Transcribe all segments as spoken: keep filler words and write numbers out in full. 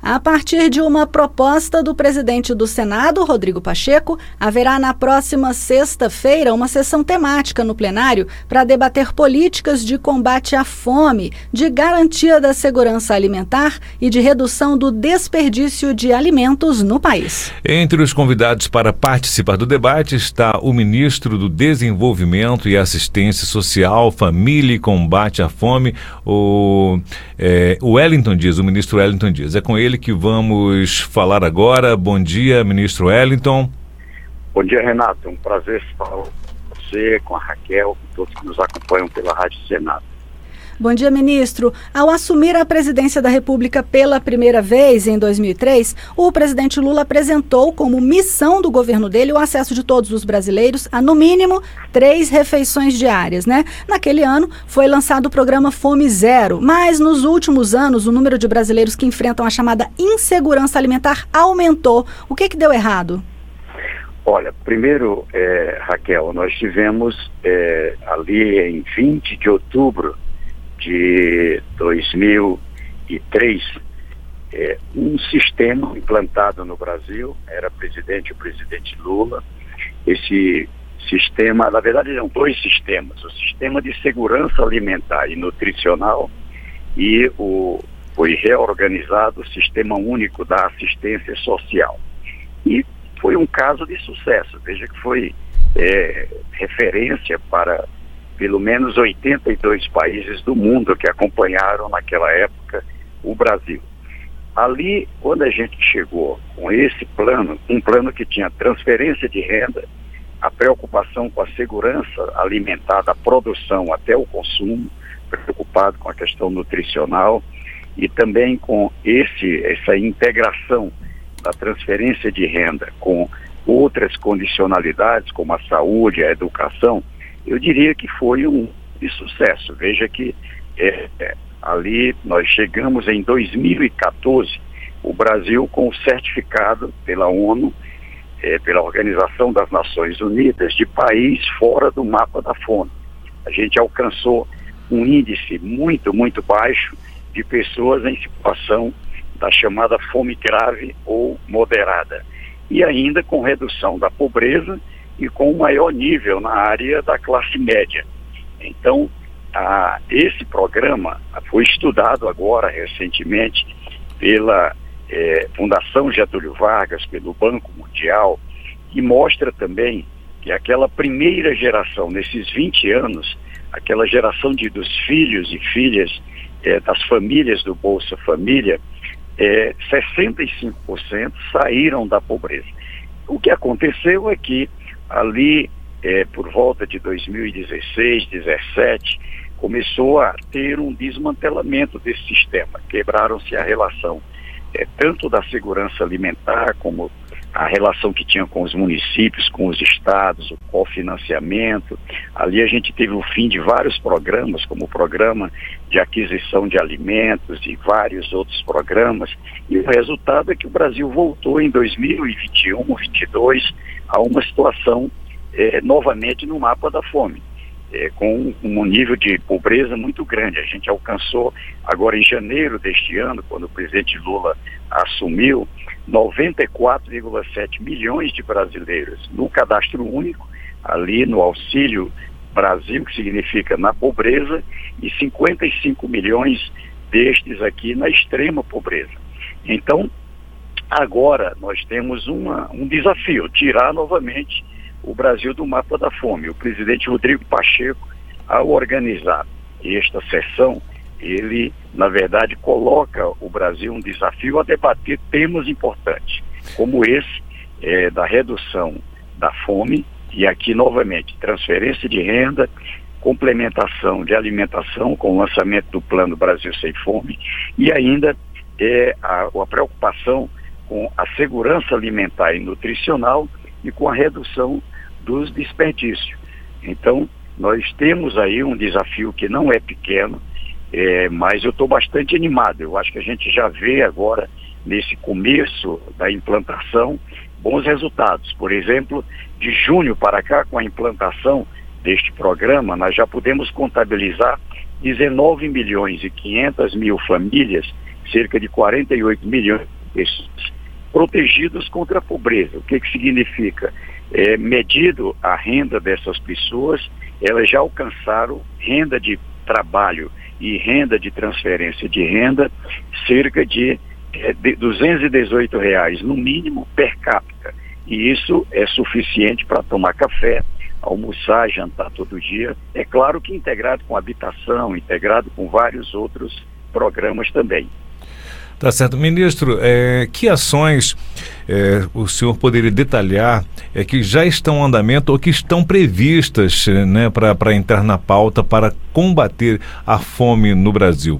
A partir de uma proposta do presidente do Senado, Rodrigo Pacheco, haverá na próxima sexta-feira uma sessão temática no plenário para debater políticas de combate à fome, de garantia da segurança alimentar e de redução do desperdício de alimentos no país. Entre os convidados para participar do debate está o ministro do Desenvolvimento e Assistência Social, Família e Combate à Fome, o é, Wellington Dias, o ministro Wellington Dias. É com ele que vamos falar agora. Bom dia, ministro Wellington. Bom dia, Renato. É um prazer falar com você, com a Raquel, com todos que nos acompanham pela Rádio Senado. Bom dia, ministro. Ao assumir a presidência da República pela primeira vez, em dois mil e três, o presidente Lula apresentou como missão do governo dele o acesso de todos os brasileiros a, no mínimo, três refeições diárias, né? Naquele ano, foi lançado o programa Fome Zero, mas nos últimos anos, o número de brasileiros que enfrentam a chamada insegurança alimentar aumentou. O que que deu errado? Olha, primeiro, é, Raquel, nós tivemos é, ali em vinte de outubro de dois mil e três, é, um sistema implantado no Brasil, era presidente o presidente Lula. Esse sistema, na verdade, eram dois sistemas: o sistema de segurança alimentar e nutricional e o foi reorganizado o Sistema Único da Assistência Social. E foi um caso de sucesso. Veja que foi é, referência para pelo menos oitenta e dois países do mundo que acompanharam naquela época o Brasil. Ali, quando a gente chegou com esse plano, um plano que tinha transferência de renda, a preocupação com a segurança alimentar, da produção até o consumo, preocupado com a questão nutricional e também com esse, essa integração da transferência de renda com outras condicionalidades, como a saúde, a educação, eu diria que foi um de sucesso. Veja que é, é, ali nós chegamos em dois mil e quatorze, o Brasil com o certificado pela ONU, é, pela Organização das Nações Unidas, de país fora do mapa da fome. A gente alcançou um índice muito, muito baixo de pessoas em situação da chamada fome grave ou moderada. E ainda com redução da pobreza e com um maior nível na área da classe média. Então, a, esse programa foi estudado agora, recentemente, pela eh, Fundação Getúlio Vargas, pelo Banco Mundial, e mostra também que aquela primeira geração, nesses vinte anos, aquela geração de, dos filhos e filhas eh, das famílias do Bolsa Família, eh, sessenta e cinco por cento saíram da pobreza. O que aconteceu é que ali, é, por volta de dois mil e dezesseis, dezessete, começou a ter um desmantelamento desse sistema. Quebraram-se a relação é, tanto da segurança alimentar, como a relação que tinha com os municípios, com os estados, o cofinanciamento. Ali a gente teve o fim de vários programas, como o programa de aquisição de alimentos e vários outros programas. E o resultado é que o Brasil voltou em dois mil e vinte e um, vinte e dois, a uma situação eh, novamente no mapa da fome, eh, com um nível de pobreza muito grande. A gente alcançou agora em janeiro deste ano, quando o presidente Lula assumiu, noventa e quatro vírgula sete milhões de brasileiros no cadastro único, ali no Auxílio Brasil, que significa na pobreza, e cinquenta e cinco milhões destes aqui na extrema pobreza. Então, agora nós temos uma, um desafio: tirar novamente o Brasil do mapa da fome. O presidente Rodrigo Pacheco, ao organizar esta sessão, ele, na verdade, coloca o Brasil um desafio a debater temas importantes, como esse é, da redução da fome, e aqui, novamente, transferência de renda, complementação de alimentação com o lançamento do Plano Brasil Sem Fome, e ainda é, a, a preocupação com a segurança alimentar e nutricional e com a redução dos desperdícios. Então, nós temos aí um desafio que não é pequeno, é, mas eu estou bastante animado. Eu acho que a gente já vê agora, nesse começo da implantação, bons resultados. Por exemplo, de junho para cá, com a implantação deste programa, nós já podemos contabilizar dezenove milhões e quinhentas mil famílias, cerca de quarenta e oito milhões de pessoas protegidos contra a pobreza. O que que significa? É, medido a renda dessas pessoas, elas já alcançaram renda de trabalho e renda de transferência de renda, cerca de, é, de duzentos e dezoito reais no mínimo per capita. E isso é suficiente para tomar café, almoçar, jantar todo dia. É claro que integrado com habitação, integrado com vários outros programas também. Tá certo. Ministro, é, que ações é, o senhor poderia detalhar é, que já estão em andamento ou que estão previstas, né, para entrar na pauta para combater a fome no Brasil?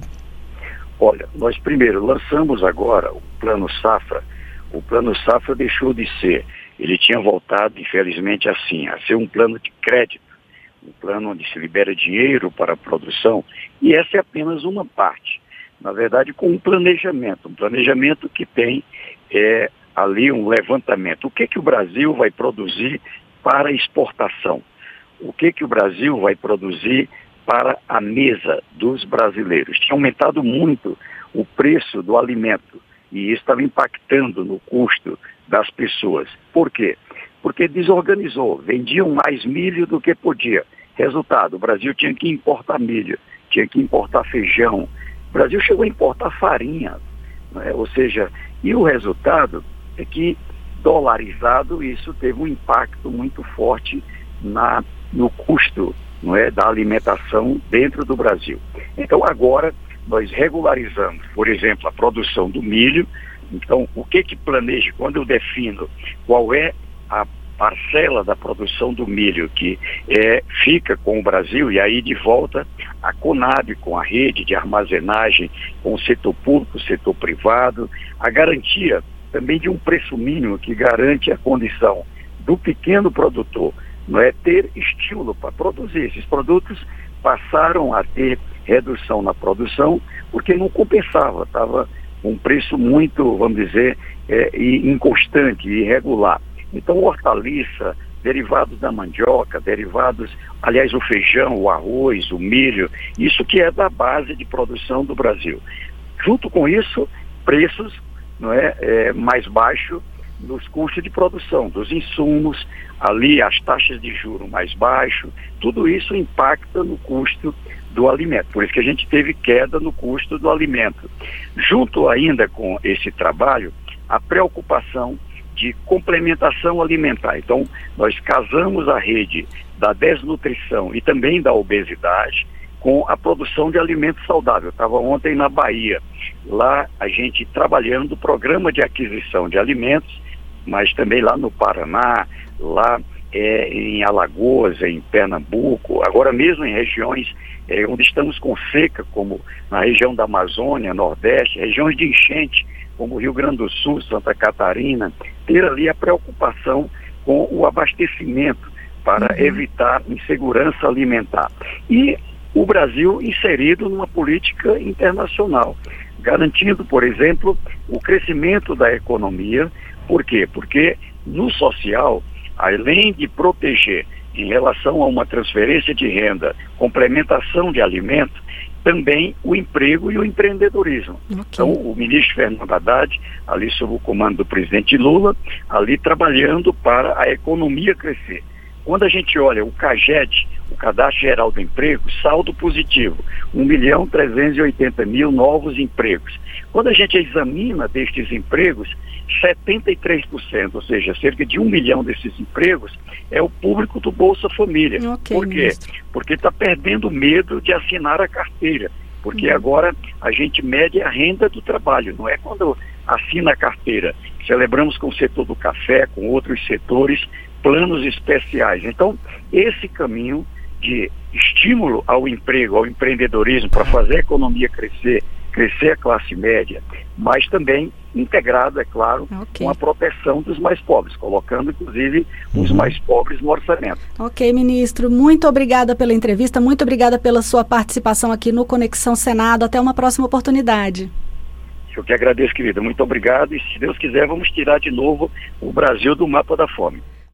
Olha, nós primeiro lançamos agora o Plano Safra. O Plano Safra deixou de ser, ele tinha voltado, infelizmente, assim, a ser um plano de crédito, um plano onde se libera dinheiro para a produção, e essa é apenas uma parte. Na verdade, com um planejamento, um planejamento que tem é, ali um levantamento. O que que o Brasil vai produzir para exportação? O que que o Brasil vai produzir para a mesa dos brasileiros? Tinha aumentado muito o preço do alimento e isso estava impactando no custo das pessoas. Por quê? Porque desorganizou, vendiam mais milho do que podia. Resultado, o Brasil tinha que importar milho, tinha que importar feijão. O Brasil chegou a importar farinha, né? Ou seja, e o resultado é que, dolarizado, isso teve um impacto muito forte na, no custo, não é, da alimentação dentro do Brasil. Então, agora, nós regularizamos, por exemplo, a produção do milho. Então, o que que planeja, quando eu defino qual é a parcela da produção do milho que é, fica com o Brasil, e aí de volta a Conab, com a rede de armazenagem, com o setor público, o setor privado, a garantia também de um preço mínimo que garante a condição do pequeno produtor, não é, ter estímulo para produzir. Esses produtos passaram a ter redução na produção porque não compensava, estava com um preço muito, vamos dizer, é, inconstante, irregular. Então, hortaliça, derivados da mandioca, derivados, aliás, o feijão, o arroz, o milho, isso que é da base de produção do Brasil. Junto com isso, preços, não é, é, mais baixos nos custos de produção, dos insumos, ali as taxas de juros mais baixos, tudo isso impacta no custo do alimento. Por isso que a gente teve queda no custo do alimento. Junto ainda com esse trabalho, a preocupação de complementação alimentar. Então, nós casamos a rede da desnutrição e também da obesidade com a produção de alimento saudável. Eu estava ontem na Bahia, lá a gente trabalhando o programa de aquisição de alimentos, mas também lá no Paraná, lá é, em Alagoas, em Pernambuco, agora mesmo em regiões é, onde estamos com seca, como na região da Amazônia, Nordeste, regiões de enchente, como Rio Grande do Sul, Santa Catarina, ter ali a preocupação com o abastecimento para uhum. evitar insegurança alimentar. E o Brasil inserido numa política internacional, garantindo, por exemplo, o crescimento da economia. Por quê? Porque no social, além de proteger em relação a uma transferência de renda, complementação de alimentos, também o emprego e o empreendedorismo. Okay. Então, o ministro Fernando Haddad, ali sob o comando do presidente Lula, ali trabalhando para a economia crescer. Quando a gente olha o CAGED, o Cadastro Geral do Emprego, saldo positivo, um milhão trezentos e oitenta mil novos empregos. Quando a gente examina destes empregos, setenta e três por cento, ou seja, cerca de um milhão desses empregos, é o público do Bolsa Família. Okay, Por quê? Ministro. Porque está perdendo medo de assinar a carteira. Porque uhum. agora a gente mede a renda do trabalho, não é quando assina a carteira. Celebramos com o setor do café, com outros setores, planos especiais. Então, esse caminho de estímulo ao emprego, ao empreendedorismo, para fazer a economia crescer, crescer a classe média, mas também integrado, é claro, okay. com a proteção dos mais pobres, colocando, inclusive, os mais pobres no orçamento. Ok, ministro. Muito obrigada pela entrevista, muito obrigada pela sua participação aqui no Conexão Senado. Até uma próxima oportunidade. Eu que agradeço, querida. Muito obrigado e, se Deus quiser, vamos tirar de novo o Brasil do mapa da fome.